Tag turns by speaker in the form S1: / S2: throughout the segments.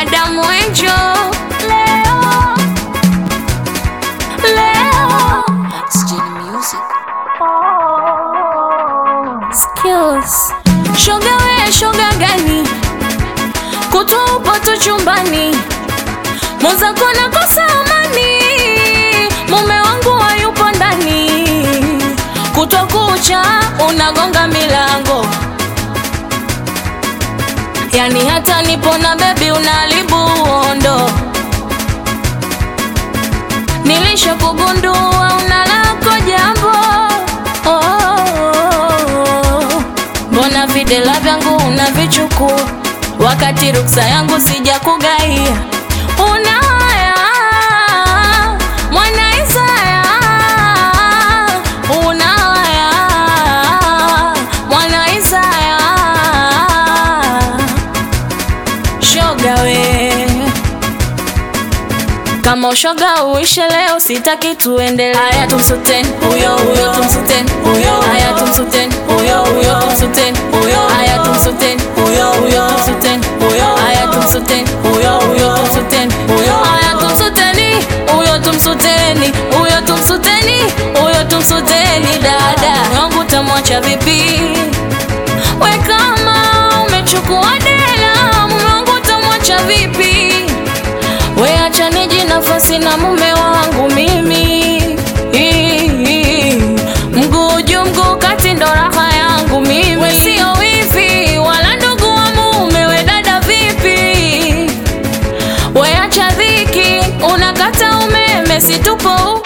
S1: Madam Wenjo leo Music. Skills. Shoga we shoga gani kutupa tu chumbani, mwenzako nakosa amani, mume wangu hayupo ndani, kutokucha unagonga milango, yani hata nipo na baby unalibu uondo, nilisha kugundua unalako jambo. Mbona videla vyangu unavichukua wakati ruksa yangu sija kugaia? Unaya mwana Isaya, unaya mwana Isaya. Shoga we, kama ushoga uishe leo sitaki tuendelee. Aya tumsuten huyo huyo, tumsuten huyo. Aya tumsuten huyo huyo, tumsuten huyo. Aya tumsuten huyo huyo, tumsuten huyo. Aya tumsuten huyo huyo, tumsuten huyo. Aya tumsuteni huyo, tumsuteni huyo, tumsuteni huyo, tumsuteni dada. Wangu tamwacha vipi we kama umechukua dela? Mume wangu tamwacha vipi we? Acha niji nafasi na mume wangu mimi, mguu juu mguu kati ndo raha yangu mimi. We sio wifi wala ndugu wa mume, we dada vipi? We acha dhiki unakata umeme, situpo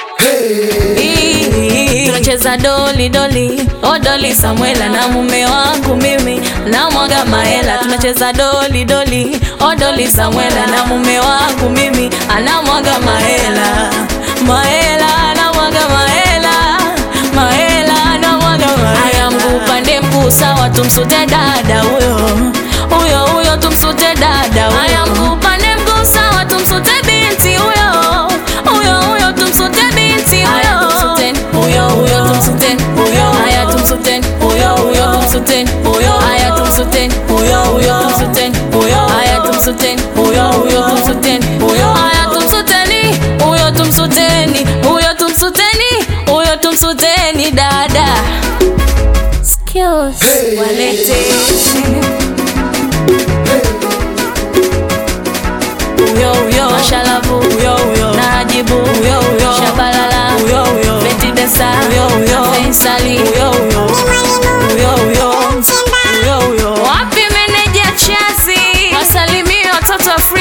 S1: tunacheza doli doli, oh doli Samuela na mume wangu mimi na mwaga mahela. Tunacheza doli doli, oh doli Samuela na mume wangu mimi anamwaga mahela. Mahela na mwaga mahela, mahela na mwaga mahela. Aya mguu pande mguu sawa, tumsute dada huyo huyo huyo, tumsute dada huyo. Aya mguu pande mguu sawa, tumsute binti huyo huyo huyo, tumsute binti huyo. Huyo huyo, tumsuten huyo. Aya tumsuten huyo huyo, tumsuten huyo. Aya tumsuten huyo huyo, tumsuten huyo. Aya tumsuten huyo huyo, tumsuten huyo. Aya tumsuteni huyo, tumsuteni huyo, tumsuteni huyo, tumsuteni dada. Skills walete huyo huyo, Mashalavu huyo huyo, Najibu huyo huyo, Shabalala huyo huyo, Feti Desa huyo huyo, Faisali huyo huyo, huyo huyo, huyo huyo. Wapi meneja Chazi? Wasalimie watoto Afrika.